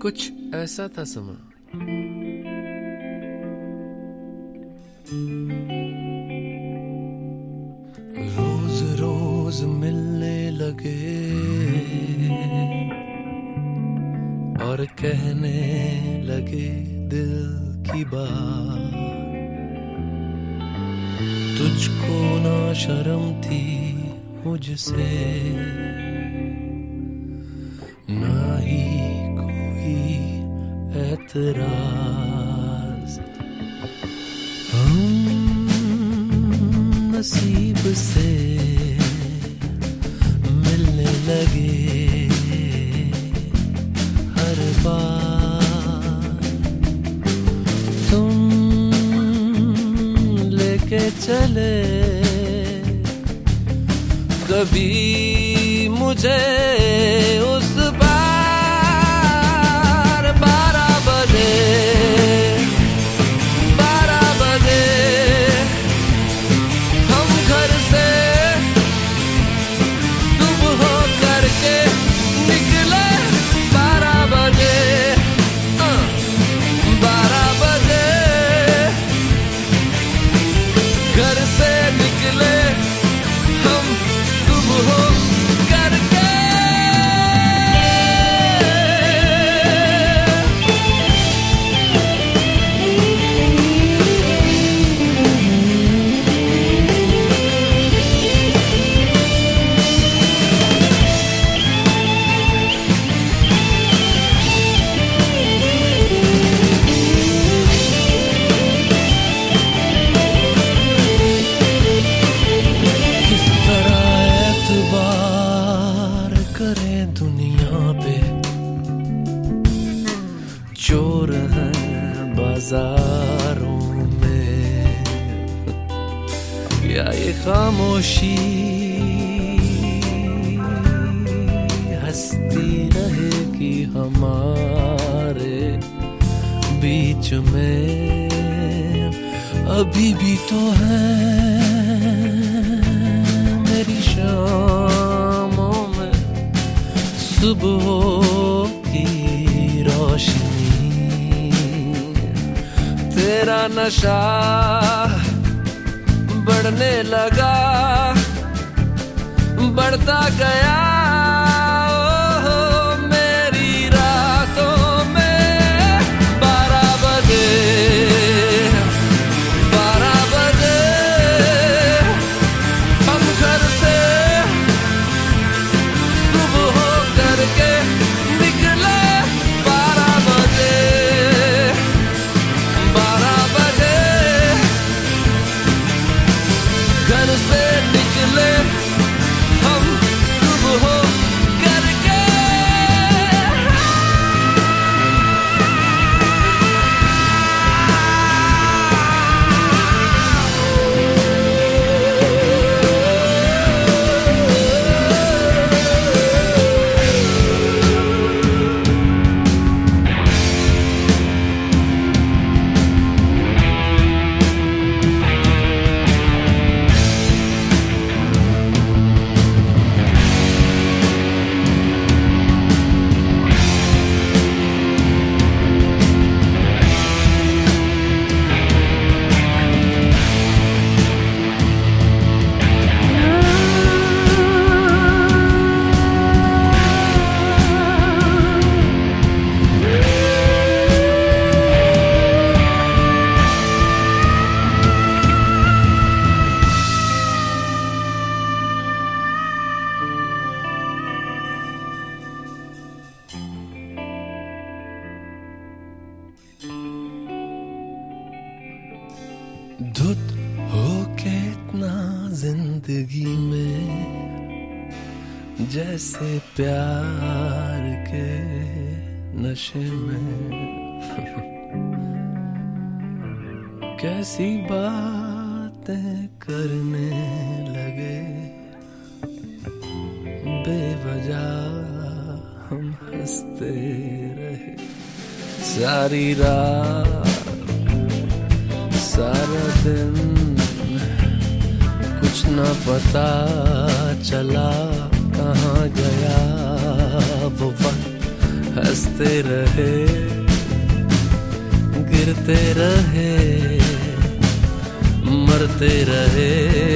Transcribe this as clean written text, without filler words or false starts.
कुछ ऐसा था समा, रोज रोज मिलने लगे और कहने लगे दिल की बात। तुझको ना शर्म थी मुझसे, ना ही कोई एतराज। हम नसीब से मिलने लगे हर बार। तुम लेके चले कभी मुझे उस बार। 12 बजे हम घर से सुबह करके निकले। 12 बजे 12 बजे घर से निकले हम सुबह करके। दुनिया पे चोर हैं बाजारों में, या ये खामोशी हंसती रहेगी हमारे बीच में। अभी भी तो है मेरी शामों में सुबह की रोशनी। तेरा नशा बढ़ने लगा, बढ़ता गया मेरी रातों में। 12 बजे 12 बजे हम घर से सुबह करके निकले। 12 बजे 12 बजे घर से निकले हम सुबह करके। धुत होके इतना जिंदगी में, जैसे प्यार के नशे में। कैसी बातें करने लगे बेवजह हम हंसते रहे सारी रात सारा दिन। कुछ न पता चला कहाँ गया वो वक्त हंसते रहे, गिरते रहे, मरते रहे,